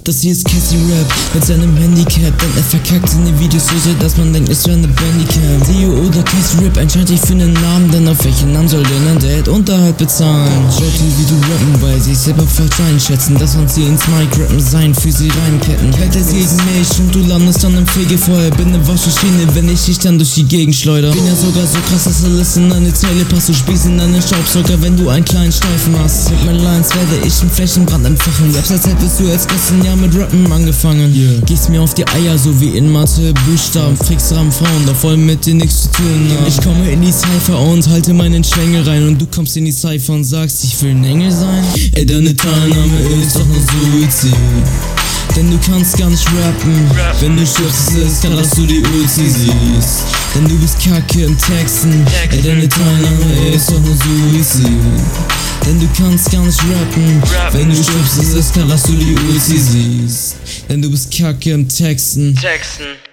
Das hier ist Cassie Rap mit seinem Handicap, denn er verkackt seine Videos so sehr, dass man denkt, es wäre eine Bandicam. Theo oder Cassie Rap entscheidet sich für einen Namen, denn auf welchen Namen soll denn ein Dad Unterhalt bezahlen? Schaut dir, wie du rappen, weil sie sich selber falsch einschätzen, dass man sie ins Mic rappen sein, für sie Reimketten. Hält es gegen mich und du landest dann im Fegefeuer. Bin eine Waschmaschine, wenn ich dich dann durch die Gegend schleuder. Bin ja sogar so krass, dass alles in eine Zeile passt. Du spielst in einen Staubsauger, wenn du einen kleinen Streifen hast. Mit meinen Lines werde ich einen Flächenbrand entfachen. Raps als hättest du erst gestern Jahr mit Rappen angefangen. Gehst mir auf die Eier, so wie in Mathe Buchstaben. Frickst am Frauen, da voll mit dir nichts zu tun haben. Ich komme in die Cypher und halte meinen Schwengel rein. Und du kommst in die Cypher und sagst, ich will ein Engel sein. Ey, deine Teilnahme ist doch nur Suizid. Denn du kannst gar nicht rappen. Wenn du stirbst, ist es klar, dass du die Ulti siehst. Denn du bist kacke im Texten. Ey, deine Teilnahme ist doch nur Suizid. Denn du kannst gar nicht rappen. Wenn du stirbst, ist es klar, dass du die Ulti siehst. Denn du bist kacke im Texten.